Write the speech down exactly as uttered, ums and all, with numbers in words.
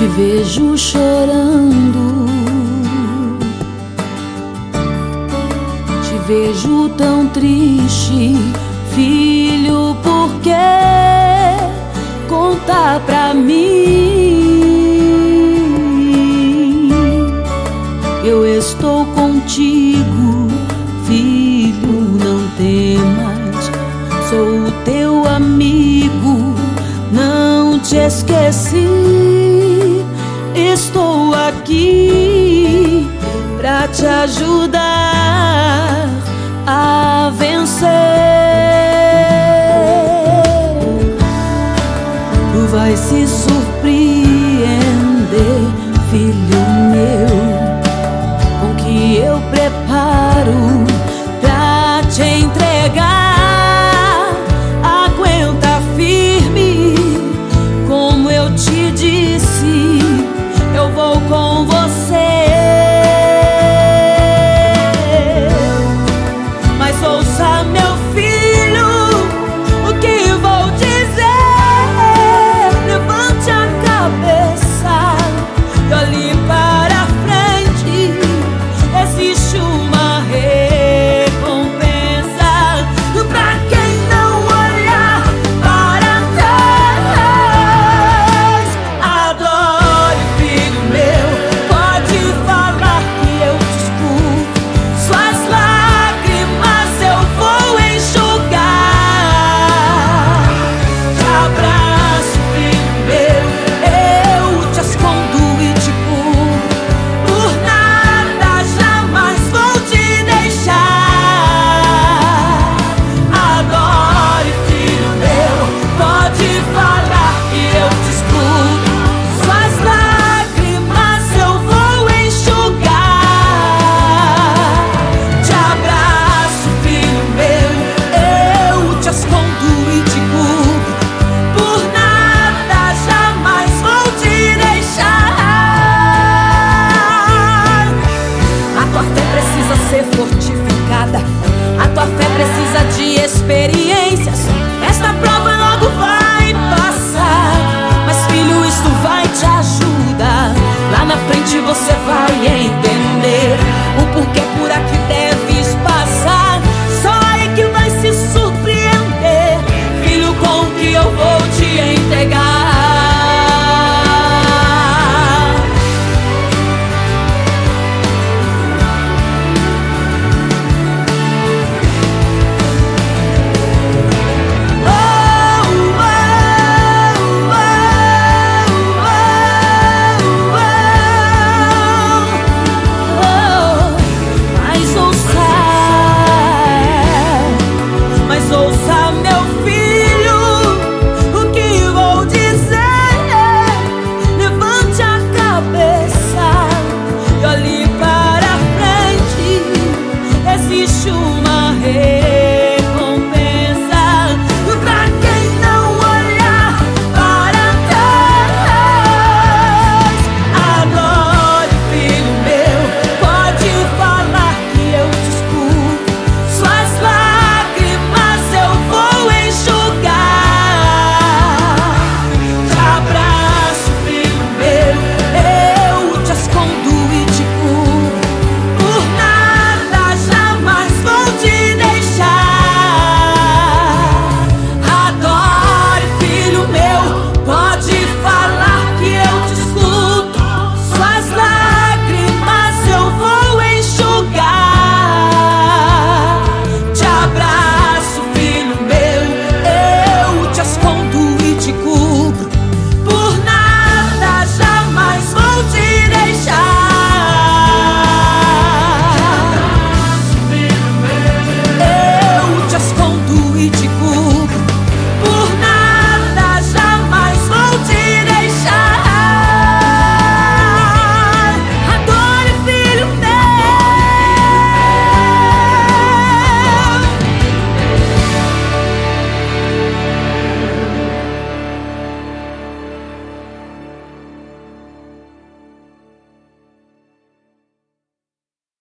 vejo chorando, te vejo tão triste, filho, por que contar pra mim? Eu estou contigo, filho, não temas, sou o teu amigo, não te esqueci. Estou aqui pra te ajudar a vencer. Tu vais se surpreender, filho meu, com o que eu preparo pra te entregar. Aguenta firme, como eu te disse, eu vou com você. Mas ouça, meu filho, o que vou dizer. Levante a cabeça e olhe para frente. Existe uma recompensa pra quem não olhar para trás. Adore, filho meu, pode falar que eu te escuto. Suas lágrimas eu vou enxugar. Te abraço, filho meu, eu te escondo e te cubro. Por nada jamais vou te deixar. Adore, filho meu, pode falar que eu te escuto. Suas lágrimas eu vou enxugar. Te abraço, filho meu, eu te escondo e te cubro. Por nada jamais vou te deixar. A tua fé precisa ser fortificada, a tua fé precisa de experiências. Esta prova logo vai passar, mas filho, isto vai te ajudar. Lá na frente você vai entender.